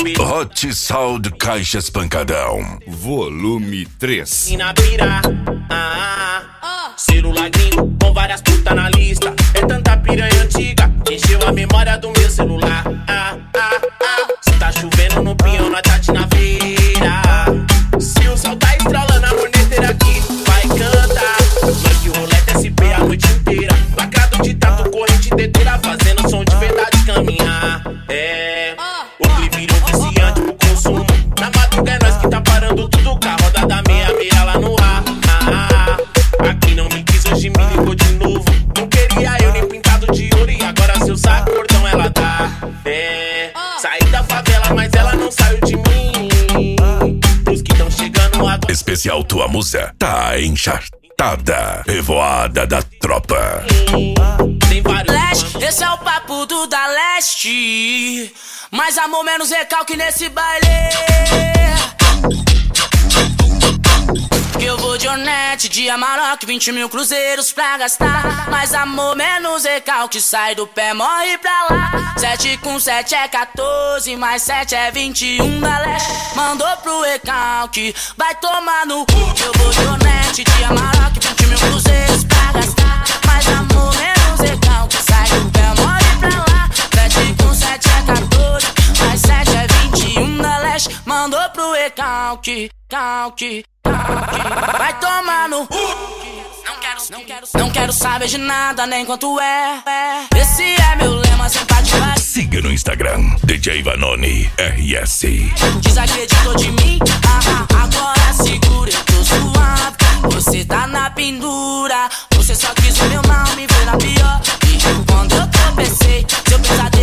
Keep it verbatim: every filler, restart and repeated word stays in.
Hot Sound Caixas Pancadão, volume três. E na pira, ah, ah, celular gringo com várias putas na lista. É tanta piranha antiga, encheu a memória do meu celular. Ah, ah, ah. Se tá chovendo no pinhão, nós tá na feira. Se o sol tá estralando, a morneteira aqui vai cantar. Funk, roleta, S P a noite inteira. Lacrado de tato, corrente inteira, fazendo som de verdade caminhar. É, o clipe virou viciante pro consumo. Na madruga é nós que tá parando tudo. Com a roda da meia meia lá no ar. Ah, aqui não me quis, hoje me ligou de novo. Não queria eu nem pintado de ouro. E agora seu saco cordão ela dá. É, saí da favela, mas ela não saiu de mim. Os que tão chegando agora. Especial Tua Musa tá enchartada, revoada da tropa. Tem vários Leste, esse é o papo do da Leste. Mais amor, menos recalque nesse baile. Que eu vou de Hornet, de Amarok, vinte mil cruzeiros pra gastar. Mais amor, menos recalque, sai do pé, morre pra lá. Sete com sete é quatorze, mais sete é vinte e um da Leste. Mandou pro recalque, vai tomar no cu. Que eu vou de Hornet, de Amarok, vinte mil cruzeiros pra gastar. Mais amor, menos recalque, sai do pé, morre pra lá. Sete com sete é quatorze, mais sete é vinte e um da Leste. Mandou pro recalque, calque. Vai tomar no cu. Não quero, não quero, não quero saber de nada, nem quanto é. Esse é meu lema, simpatia. Siga no Instagram, D J Vanoni R S. Desacreditou de mim? Ah, ah, agora segura, eu tô suave. Você tá na pendura. Você só quis o meu mal, me foi na pior. E quando eu tropecei, seu pesadelo